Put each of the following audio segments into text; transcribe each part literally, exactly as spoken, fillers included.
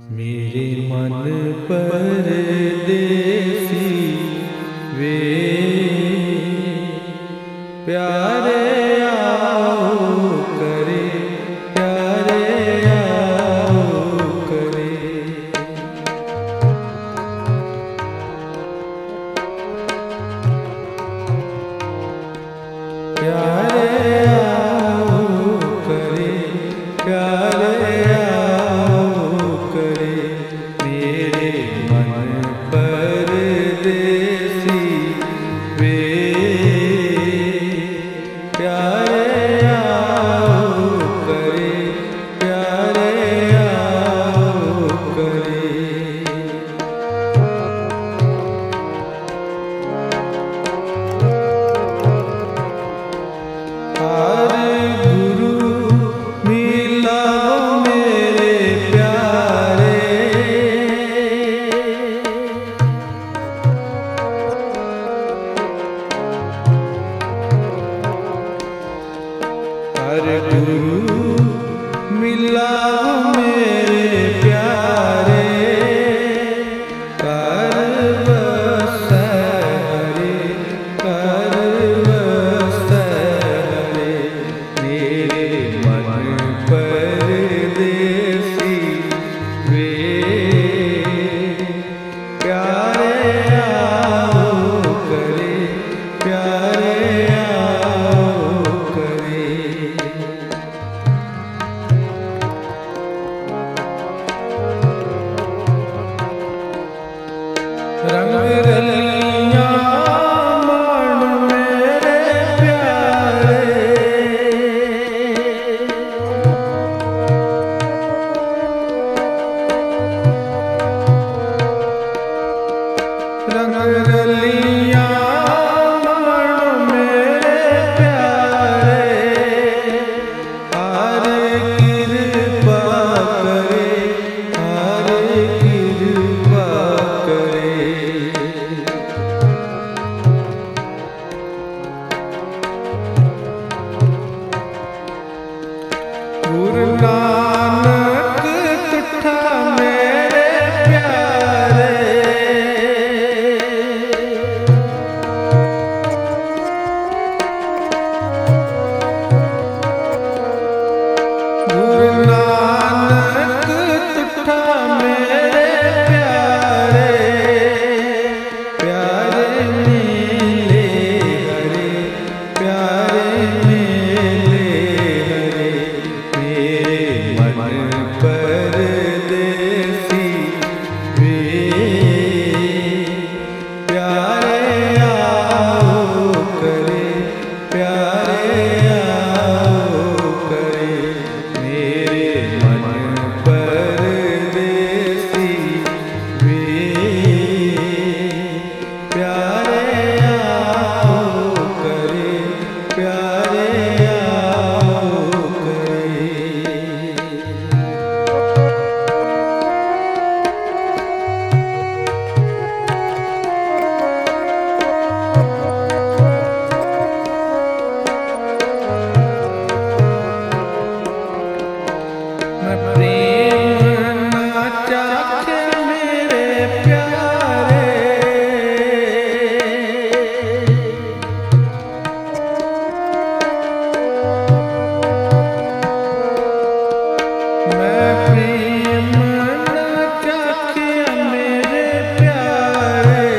मेरे मन परदेसी वे प्यारे आओ करे, प्यारे आओ करे। प्यारे आओ करे, प्यारे आओ करे। मेरे मन परदेसी वे प्यारे आओ करे, प्यारे आओ करे। हर गुरु मिलाओ मेरे प्यारे, हर गुरु मिलाओ मेरे प्यारे। कर बस हरे, कर बस हरे। मेरे मन परदेसी वे प्यारे आओ करे, प्यारे आओ करे। रंग रलियां मान मेरे प्यारे, रंग रलियां मान मेरे प्यारे। हर कृपा करे, हर कृपा करे। गुरु नानक तुठा मेरे प्यारे, गुरु नानक तुठा मेरे प्यारे। प्यारे मिले हरे, प्यारे मिले हरे। मेरे मन परदेसी वे प्यारे आओ करे, प्यारे आओ करे। मेरे मन परदेसी वे प्यारे आओ करे, प्यारे आओ करे। मैं प्रेम ना चाखे मेरे प्यारे, मैं प्रेम ना चाखे मेरे प्यारे।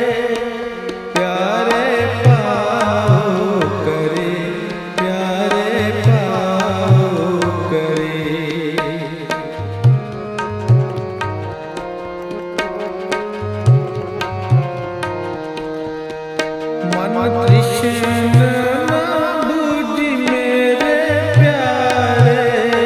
प्यारे पाओ करे, प्यारे पाओ करे। मन कृष्ण ना बूझी मेरे प्यारे,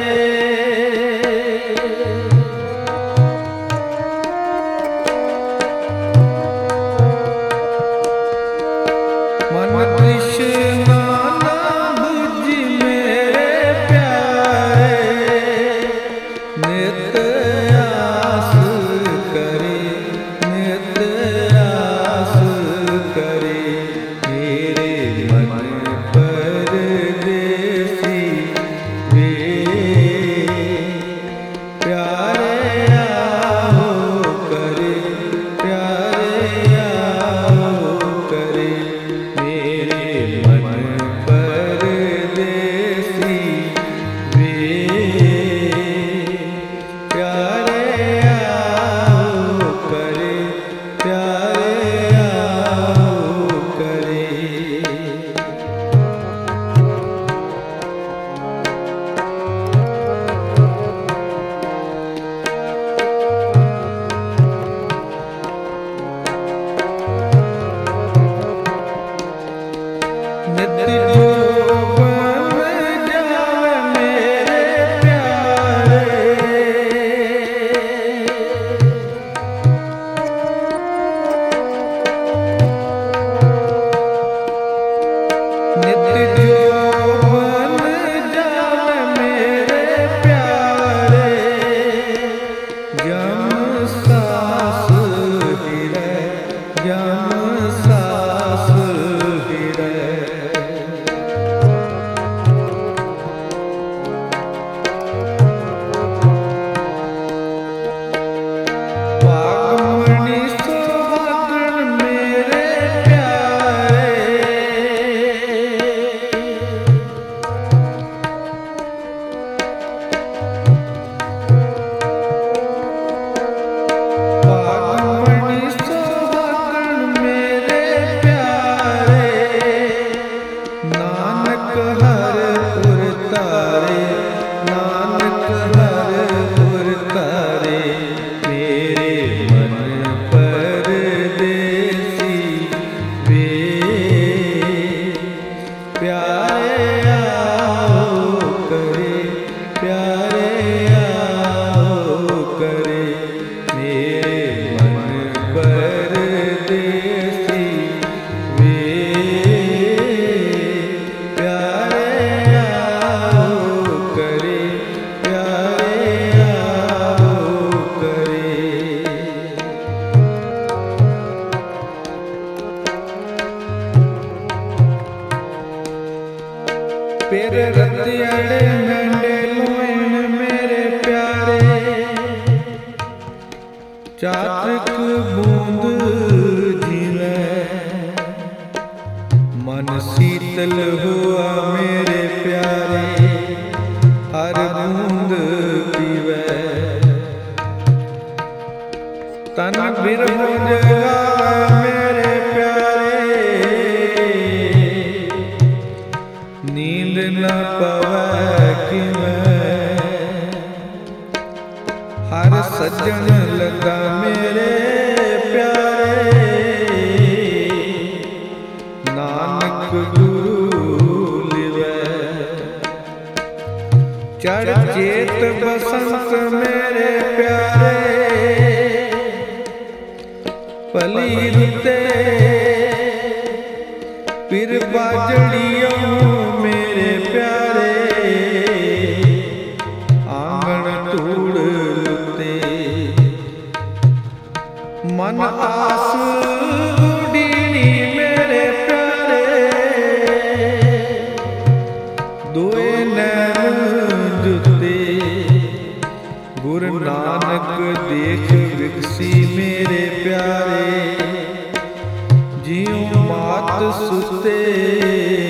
मन कृष्ण ना बूझी मेरे प्यारे। नित आस करे, नित आस करे। मेरे मन परदेसी वे प्यारे ਚਾਤ੍ਰਿਕ ਬੂੰਦ ਜੀਵੈ, ਮਨ ਸੀਤਲ ਹੁਆ ਮੇਰੇ ਪਿਆਰੇ, ਹਰ ਬੂੰਦ ਪੀਵੈ। ਤਨ ਬਿਰਹੁ ਜਗਾਵੈ ਮੇਰੇ ਪਿਆਰੇ, ਨੀਂਦ ਨ ਪਵੈ ਕਿਵੈ। ਹਰ ਸੱਜਣ ਲੱਗਾ ਮੇਰੇ ਪਿਆਰੇ, ਨਾਨਕ ਗੁਰੂ ਲਿਵੈ। ਚੜ ਚੇਤ ਬਸੰਤ ਮੇਰੇ ਪਿਆਰੇ, ਭਲੀ ਰੁੱਤੇ ਫਿਰ ਬਾਜੜੀਓ ਮੇਰੇ ਪਿਆਰੇ, ਆਂਗਣ ਧੂੜ ਲੁੱਤੇ। ਮਨ ਆਸ ਉਡੀਣੀ ਮੇਰੇ ਪਿਆਰੇ, ਦੋਏ ਨੈਣ ਜੁੱਤੇ। ਗੁਰ ਨਾਨਕ ਦੇਖ ਵਿਗਸੀ ਮੇਰੇ ਪਿਆਰੇ, ਜਿਉ ਮਾਤ ਸੁਤੇ।